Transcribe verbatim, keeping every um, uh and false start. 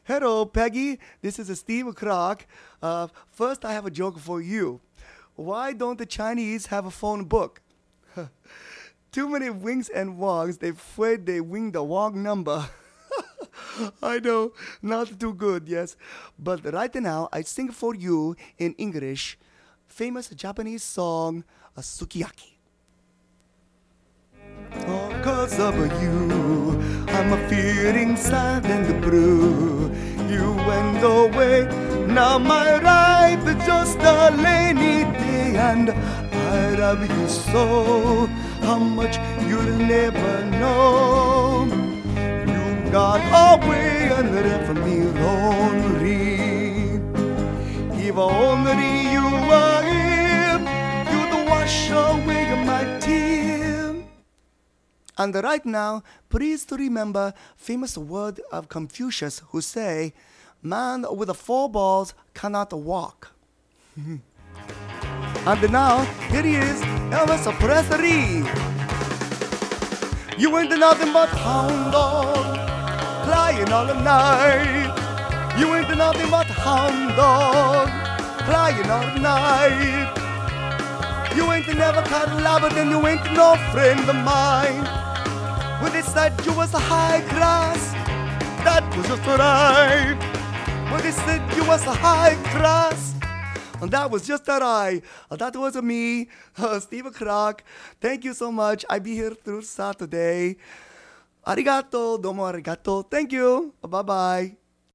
Hello, Peggy. This is Steve Clark. Uh, first, I have a joke for you. Why don't the Chinese have a phone book? Too many wings and wongs. They afraid they wing the wrong number. I know, not too good, yes. But right now, I sing for you in English, famous Japanese song, uh, Sukiyaki. Oh, 'cause of you, I'm a feeling sad and blue. You went away, now my life is just a rainy day, and I love you so, how much you'll never know. You got away and left me lonely. If only you were here, you'd wash away my tears. And right now, please to remember famous word of Confucius who say, man with four balls cannot walk. And now, here he is, Elvis Presley. You ain't nothing but hound dog, crying all night. You ain't nothing but hound dog, crying all night. You ain't never caught a lover, then you ain't no friend of mine. When they said you was a high class, that was just right. When they said you was a high class, and that was just right. That was me, uh, Steve Clark. Thank you so much. I'll be here through Saturday. Arigato, domo arigato. Thank you. Bye-bye.